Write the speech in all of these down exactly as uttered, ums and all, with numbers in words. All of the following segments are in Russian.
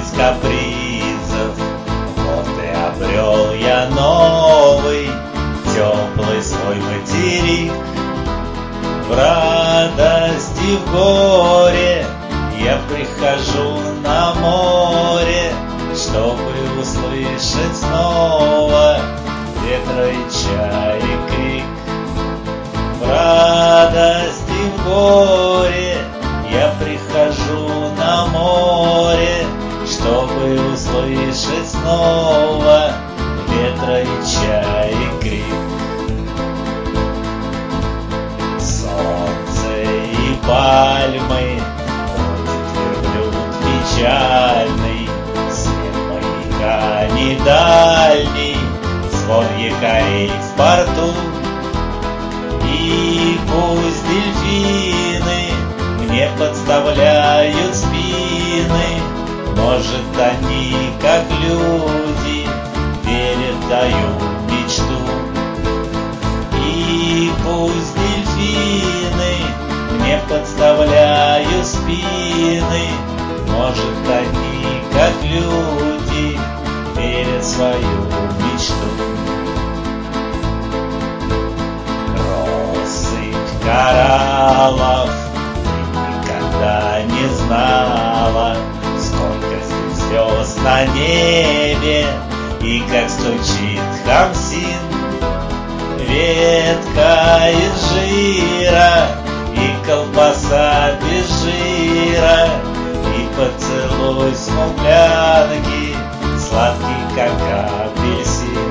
без капризов. Вот и обрел я новый, теплый свой материк. В радости, в горе я прихожу на море, чтобы услышать снова ветра и чаек крик. В радости, в горе я прихожу на море, чтобы услышать снова ветра и чаек крик. Солнце и пальмы, ходит верблюд печальный, свет маяка не дальний, звон якорей в порту. И пусть дельфины мне подставляют спины, может, они, как люди, верят, дают мечту. И пусть дельфины мне подставляют спины, может, они, как люди, верят в свою мечту. Россыпь кораллов, ты никогда не знала, сколько здесь звезд на небе и как стучит хамсин. Ветка из жира и колбаса без жира, и поцелуй смуглянки, сладкий, как апельсин.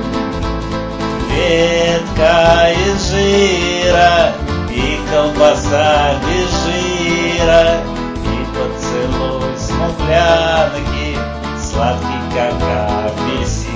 Ветка из жира и колбаса без жира, и поцелуй смуглянки, сладкий, как апельсин.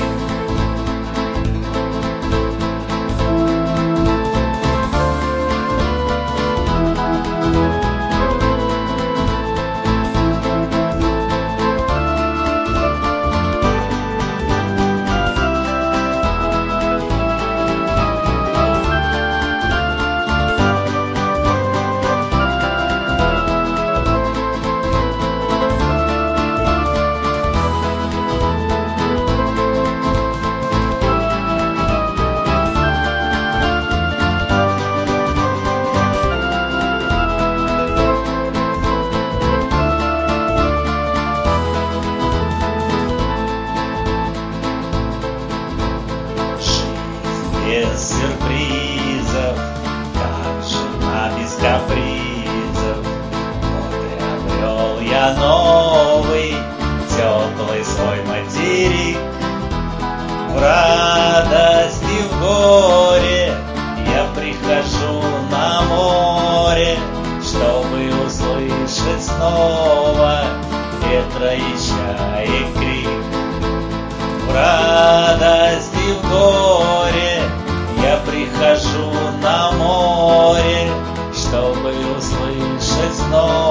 Без сюрпризов, как жена без капризов. Вот и обрел я новый, теплый свой материк. В радости, в горе я прихожу на море, чтобы услышать снова ветра и чаек крик. В радости, в горе я прихожу на море, чтобы услышать снова